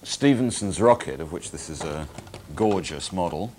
Stephenson's rocket, of which this is a gorgeous model,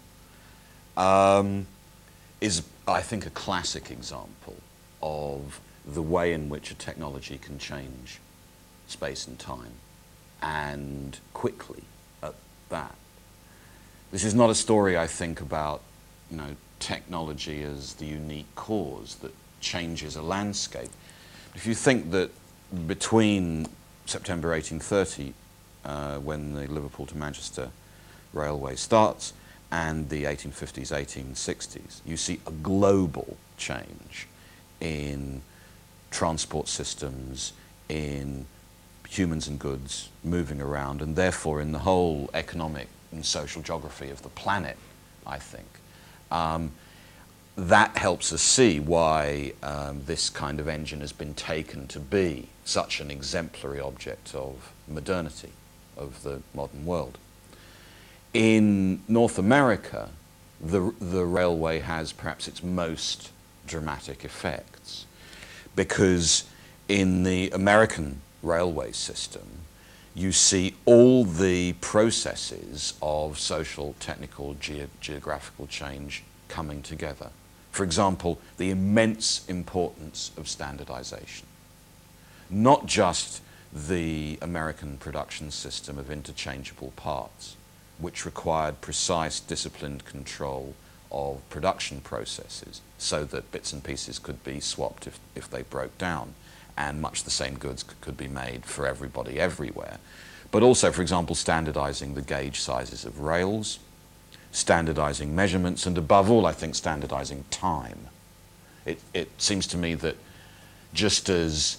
is, I think, a classic example of the way in which a technology can change space and time, and quickly at that. This is not a story, I think, about, technology as the unique cause that changes a landscape. If you think that between September 1830, when the Liverpool to Manchester railway starts, and the 1850s, 1860s, you see a global change in transport systems, in humans and goods moving around, and therefore in the whole economic and social geography of the planet, I think. That helps us see why this kind of engine has been taken to be such an exemplary object of modernity, of the modern world. In North America, the railway has perhaps its most dramatic effects, because in the American railway system, you see all the processes of social, technical, geographical change coming together. For example, the immense importance of standardization. Not just the American production system of interchangeable parts, which required precise, disciplined control of production processes so that bits and pieces could be swapped if they broke down, and much the same goods could be made for everybody everywhere. But also, for example, standardizing the gauge sizes of rails, standardizing measurements, and above all, I think, standardizing time. It seems to me that just as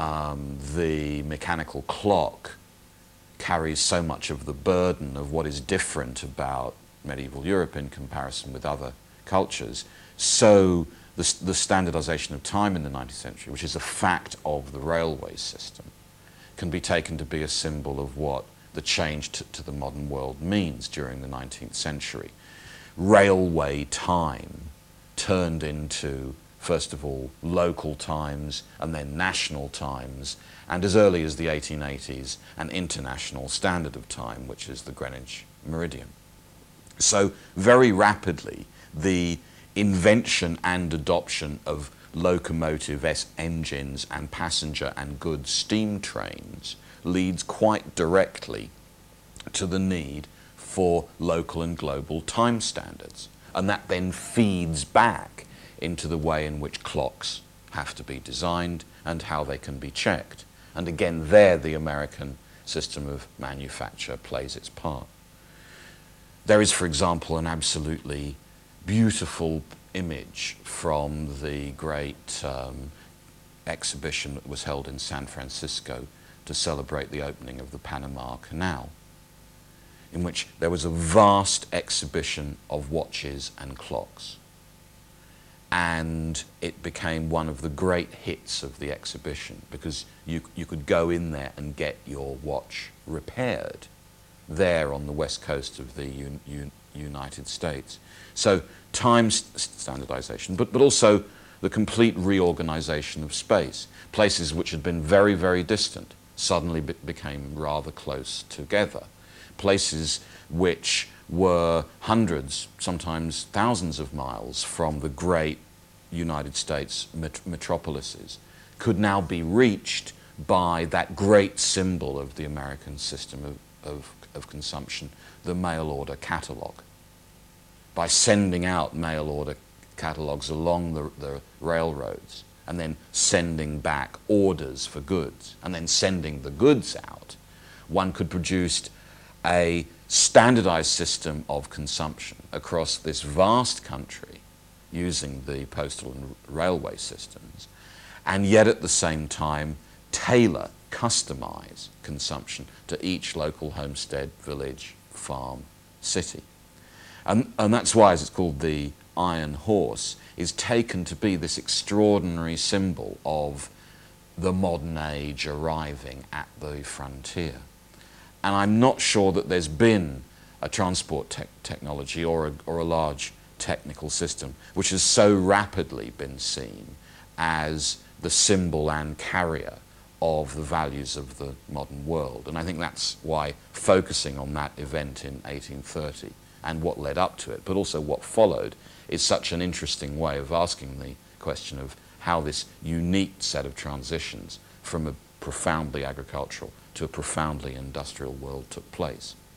the mechanical clock carries so much of the burden of what is different about medieval Europe in comparison with other cultures, so the standardization of time in the 19th century, which is a fact of the railway system, can be taken to be a symbol of what the change to the modern world means during the 19th century. Railway time turned into, first of all, local times, and then national times, and as early as the 1880s, an international standard of time, which is the Greenwich Meridian. So very rapidly, the invention and adoption of locomotive engines and passenger and goods steam trains leads quite directly to the need for local and global time standards. And that then feeds back into the way in which clocks have to be designed and how they can be checked. And again, there the American system of manufacture plays its part. There is, for example, an absolutely beautiful image from the great exhibition that was held in San Francisco to celebrate the opening of the Panama Canal, in which there was a vast exhibition of watches and clocks. And it became one of the great hits of the exhibition, because you could go in there and get your watch repaired there on the west coast of the United States. So time standardization, but also the complete reorganization of space. Places which had been very, very distant suddenly became rather close together. Places which were hundreds, sometimes thousands of miles from the great United States metropolises could now be reached by that great symbol of the American system of consumption, the mail order catalogue. By sending out mail order catalogues along the railroads, and then sending back orders for goods, and then sending the goods out, one could produce a standardized system of consumption across this vast country using the postal and railway systems, and yet at the same time tailor, customize consumption to each local homestead, village, farm, city. And that's why, as it's called, the Iron Horse is taken to be this extraordinary symbol of the modern age arriving at the frontier. And I'm not sure that there's been a transport technology or a large technical system which has so rapidly been seen as the symbol and carrier of the values of the modern world. And I think that's why focusing on that event in 1830 and what led up to it, but also what followed, is such an interesting way of asking the question of how this unique set of transitions from a profoundly agricultural to a profoundly industrial world took place.